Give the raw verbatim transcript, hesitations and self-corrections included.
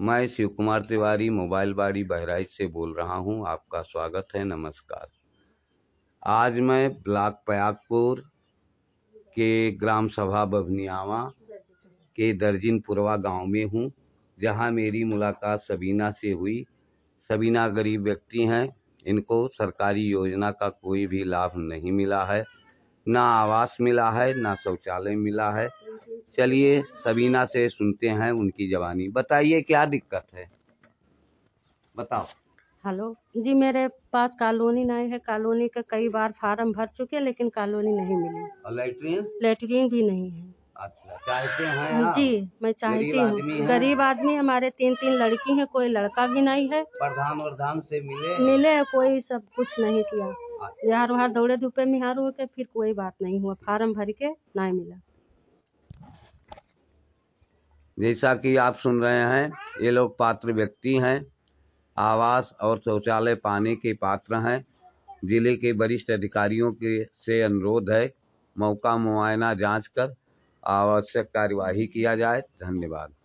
मैं शिव कुमार तिवारी मोबाइल बाड़ी बहराइच से बोल रहा हूं। आपका स्वागत है। नमस्कार। आज मैं ब्लॉक पयागपुर के ग्राम सभा बभनियावा के दर्जिनपुरवा गांव में हूं, जहां मेरी मुलाकात सबीना से हुई। सबीना गरीब व्यक्ति हैं। इनको सरकारी योजना का कोई भी लाभ नहीं मिला है, ना आवास मिला है, ना शौचालय मिला है। चलिए सबीना से सुनते हैं उनकी जवानी। बताइए क्या दिक्कत है, बताओ। हेलो जी, मेरे पास कॉलोनी नहीं है। कॉलोनी का कई बार फार्म भर चुके, लेकिन कॉलोनी नहीं मिली। और लैट्रिन लैट्रिन भी नहीं है। अच्छा, चाहते हैं आप? जी, मैं चाहती हूँ। गरीब आदमी, हमारे तीन तीन लड़की हैं, कोई लड़का भी नहीं है। प्रधान प्रधान से मिले मिले कोई सब कुछ नहीं किया। यार वहां दौड़े धूपे मिहार हो के फिर कोई बात नहीं हुआ। फार्म भर के नहीं मिला। जैसा कि आप सुन रहे हैं, ये लोग पात्र व्यक्ति हैं, आवास और शौचालय पाने के पात्र हैं। जिले के वरिष्ठ अधिकारियों के से अनुरोध है, मौका मुआयना जांच कर आवश्यक कार्यवाही किया जाए। धन्यवाद।